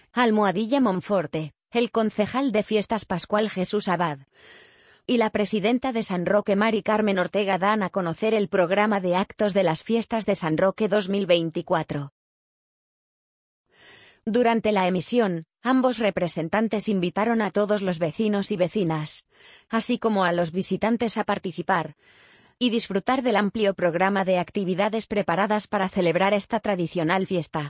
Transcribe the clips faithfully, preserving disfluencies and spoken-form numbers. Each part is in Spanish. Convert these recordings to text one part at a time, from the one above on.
Almohadilla Monforte, el concejal de fiestas Pascual Jesús Abad y la presidenta de San Roque Mari Carmen Ortega dan a conocer el programa de actos de las fiestas de San Roque dos mil veinticuatro. Durante la emisión, ambos representantes invitaron a todos los vecinos y vecinas, así como a los visitantes a participar y disfrutar del amplio programa de actividades preparadas para celebrar esta tradicional fiesta.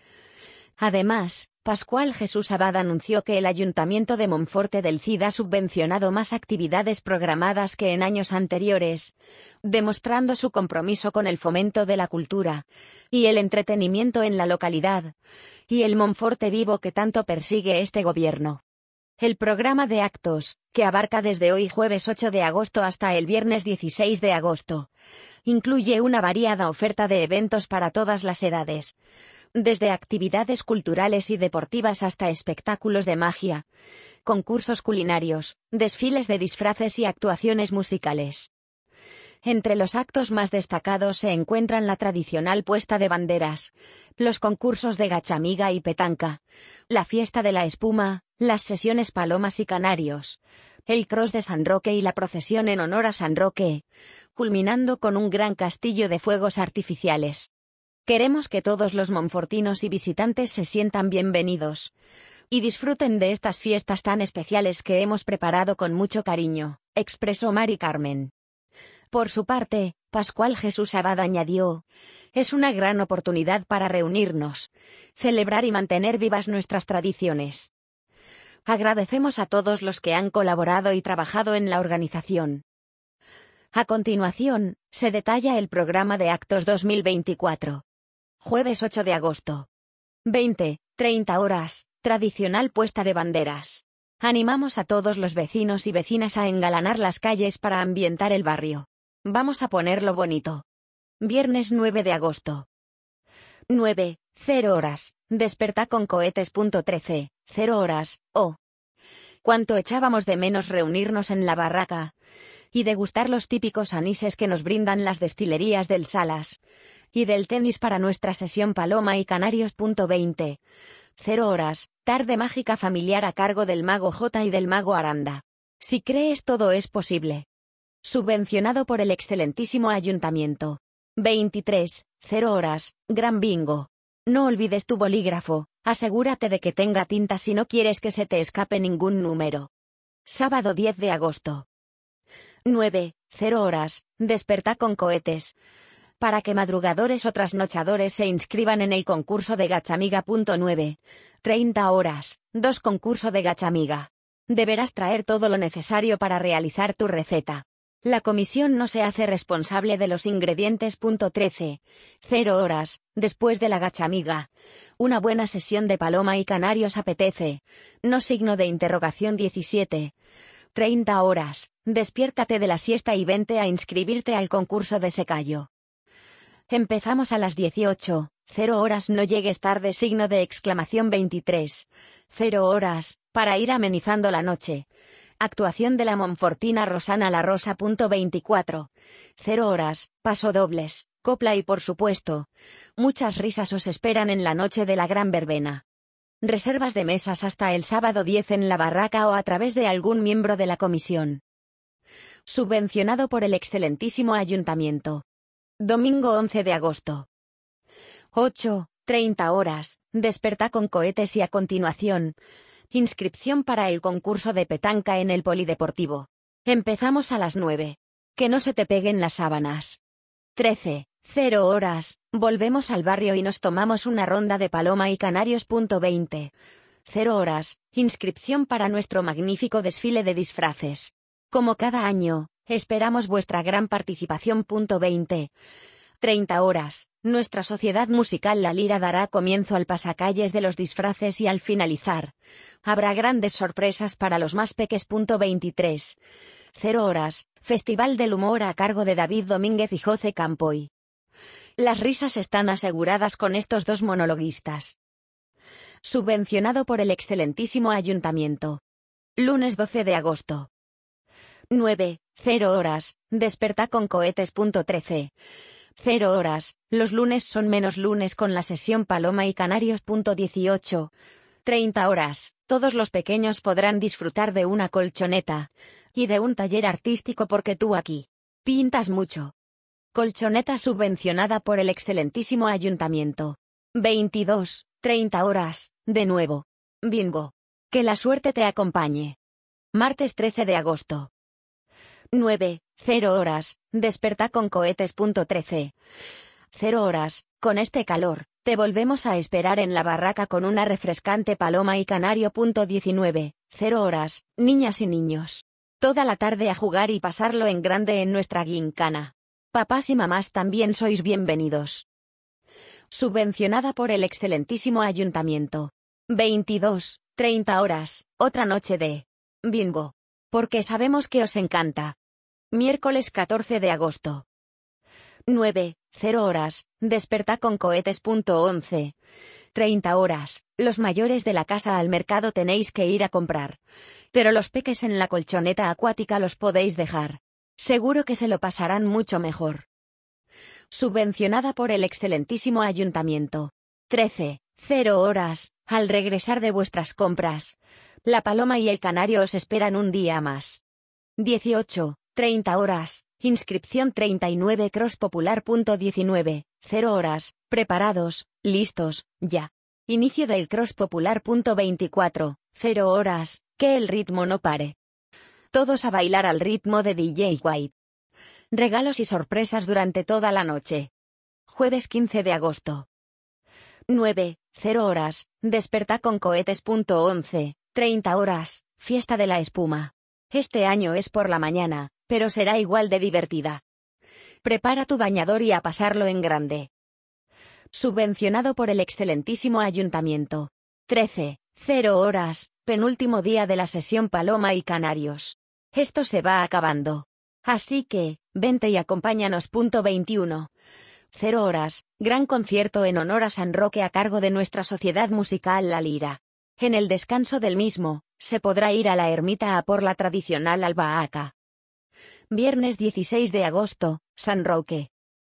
Además, Pascual Jesús Abad anunció que el Ayuntamiento de Monforte del Cid ha subvencionado más actividades programadas que en años anteriores, demostrando su compromiso con el fomento de la cultura y el entretenimiento en la localidad, y el Monforte vivo que tanto persigue este gobierno. El programa de actos, que abarca desde hoy jueves ocho de agosto hasta el viernes dieciséis de agosto, incluye una variada oferta de eventos para todas las edades, desde actividades culturales y deportivas hasta espectáculos de magia, concursos culinarios, desfiles de disfraces y actuaciones musicales. Entre los actos más destacados se encuentran la tradicional puesta de banderas, los concursos de gachamiga y petanca, la fiesta de la espuma, las sesiones palomas y canarios, el cross de San Roque y la procesión en honor a San Roque, culminando con un gran castillo de fuegos artificiales. Queremos que todos los monfortinos y visitantes se sientan bienvenidos y disfruten de estas fiestas tan especiales que hemos preparado con mucho cariño, expresó Mari Carmen. Por su parte, Pascual Jesús Abad añadió: es una gran oportunidad para reunirnos, celebrar y mantener vivas nuestras tradiciones. Agradecemos a todos los que han colaborado y trabajado en la organización. A continuación, se detalla el programa de actos dos mil veinticuatro. Jueves ocho de agosto. veinte, treinta horas, tradicional puesta de banderas. Animamos a todos los vecinos y vecinas a engalanar las calles para ambientar el barrio. Vamos a ponerlo bonito. Viernes nueve de agosto. nueve, cero horas, despertá con cohetes. trece, cero horas, oh. Cuánto echábamos de menos reunirnos en la barraca y degustar los típicos anises que nos brindan las destilerías del Salas, y del tenis para nuestra sesión Paloma y Canarios. veinte, cero horas, tarde mágica familiar a cargo del Mago J y del Mago Aranda. Si crees todo es posible. Subvencionado por el excelentísimo Ayuntamiento. veintitrés, cero horas, gran bingo. No olvides tu bolígrafo, asegúrate de que tenga tinta si no quieres que se te escape ningún número. Sábado diez de agosto. nueve, cero horas, despertá con cohetes. Para que madrugadores o trasnochadores se inscriban en el concurso de Gachamiga. nueve, treinta horas, dos concurso de Gachamiga. Deberás traer todo lo necesario para realizar tu receta. La comisión no se hace responsable de los ingredientes. trece, cero horas, después de la Gachamiga. Una buena sesión de Paloma y Canarios apetece. No signo de interrogación. diecisiete, treinta horas, despiértate de la siesta y vente a inscribirte al concurso de Secayo. Empezamos a las dieciocho, cero horas, no llegues tarde. Signo de exclamación. veintitrés, cero horas, para ir amenizando la noche. Actuación de la monfortina Rosana La Rosa. veinticuatro, cero horas, pasodobles, copla y por supuesto, muchas risas os esperan en la noche de la gran verbena. Reservas de mesas hasta el sábado diez en la barraca o a través de algún miembro de la comisión. Subvencionado por el excelentísimo Ayuntamiento. Domingo once de agosto. ocho, treinta horas, despertá con cohetes y a continuación, inscripción para el concurso de petanca en el polideportivo. Empezamos a las nueve. Que no se te peguen las sábanas. trece, cero horas, volvemos al barrio y nos tomamos una ronda de Paloma y Canarios. veinte, cero horas, inscripción para nuestro magnífico desfile de disfraces. Como cada año, esperamos vuestra gran participación. veinte, treinta horas, nuestra sociedad musical La Lira dará comienzo al pasacalles de los disfraces y al finalizar, habrá grandes sorpresas para los más peques. veintitrés, cero horas, Festival del Humor a cargo de David Domínguez y José Campoy. Las risas están aseguradas con estos dos monologuistas. Subvencionado por el excelentísimo Ayuntamiento. Lunes doce de agosto. nueve, cero horas, despertá con cohetes. trece, cero horas, los lunes son menos lunes con la sesión Paloma y Canarios. dieciocho, treinta horas, todos los pequeños podrán disfrutar de una colchoneta y de un taller artístico porque tú aquí pintas mucho. Colchoneta subvencionada por el excelentísimo ayuntamiento. veintidós, treinta horas, de nuevo. Bingo. Que la suerte te acompañe. Martes trece de agosto. nueve, cero horas, despertá con cohetes. trece. cero horas, con este calor, te volvemos a esperar en la barraca con una refrescante paloma y canario. diecinueve, cero horas, niñas y niños. Toda la tarde a jugar y pasarlo en grande en nuestra gincana. Papás y mamás también sois bienvenidos. Subvencionada por el excelentísimo ayuntamiento. veintidós, treinta horas, otra noche de bingo. Porque sabemos que os encanta. Miércoles catorce de agosto. nueve, cero horas, despertá con cohetes. once. treinta horas, los mayores de la casa al mercado tenéis que ir a comprar. Pero los peques en la colchoneta acuática los podéis dejar. Seguro que se lo pasarán mucho mejor. Subvencionada por el excelentísimo ayuntamiento. trece, cero horas, al regresar de vuestras compras. La paloma y el canario os esperan un día más. dieciocho, treinta horas, inscripción treinta y nueve Cross Popular. diecinueve, cero horas, preparados, listos, ya. Inicio del Cross Popular. veinticuatro, cero horas, que el ritmo no pare. Todos a bailar al ritmo de D J White. Regalos y sorpresas durante toda la noche. Jueves quince de agosto. nueve, cero horas, despertá con cohetes. once, treinta horas, fiesta de la espuma. Este año es por la mañana, pero será igual de divertida. Prepara tu bañador y a pasarlo en grande. Subvencionado por el excelentísimo ayuntamiento. trece, cero horas, penúltimo día de la sesión Paloma y Canarios. Esto se va acabando. Así que, vente y acompáñanos. veintiuno. cero horas, gran concierto en honor a San Roque a cargo de nuestra sociedad musical La Lira. En el descanso del mismo, se podrá ir a la ermita a por la tradicional albahaca. Viernes dieciséis de agosto, San Roque.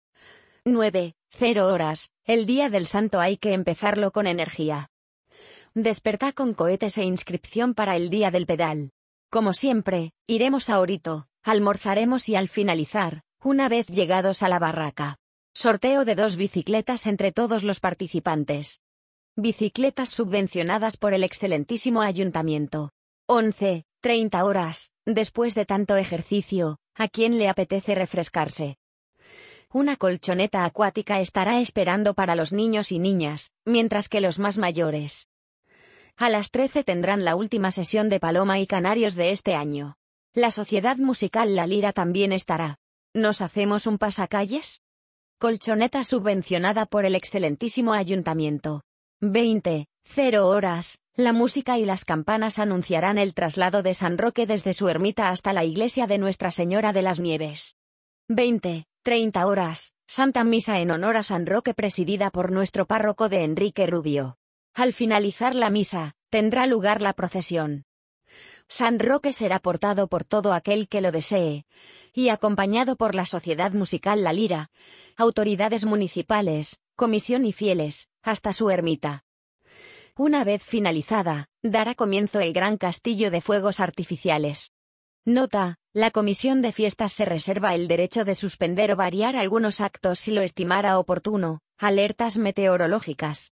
nueve, cero horas, el día del santo hay que empezarlo con energía. Despertá con cohetes e inscripción para el día del pedal. Como siempre, iremos a Orito, almorzaremos y al finalizar, una vez llegados a la barraca. Sorteo de dos bicicletas entre todos los participantes. Bicicletas subvencionadas por el excelentísimo ayuntamiento. once, treinta horas, después de tanto ejercicio, ¿a quién le apetece refrescarse? Una colchoneta acuática estará esperando para los niños y niñas, mientras que los más mayores. A las trece tendrán la última sesión de Paloma y Canarios de este año. La sociedad musical La Lira también estará. ¿Nos hacemos un pasacalles? Colchoneta subvencionada por el excelentísimo ayuntamiento. veinte, cero horas, la música y las campanas anunciarán el traslado de San Roque desde su ermita hasta la iglesia de Nuestra Señora de las Nieves. veinte, treinta horas, Santa Misa en honor a San Roque presidida por nuestro párroco de Enrique Rubio. Al finalizar la misa, tendrá lugar la procesión. San Roque será portado por todo aquel que lo desee, y acompañado por la Sociedad Musical La Lira, autoridades municipales, comisión y fieles, hasta su ermita. Una vez finalizada, dará comienzo el gran castillo de fuegos artificiales. Nota: la Comisión de Fiestas se reserva el derecho de suspender o variar algunos actos si lo estimara oportuno. Alertas meteorológicas.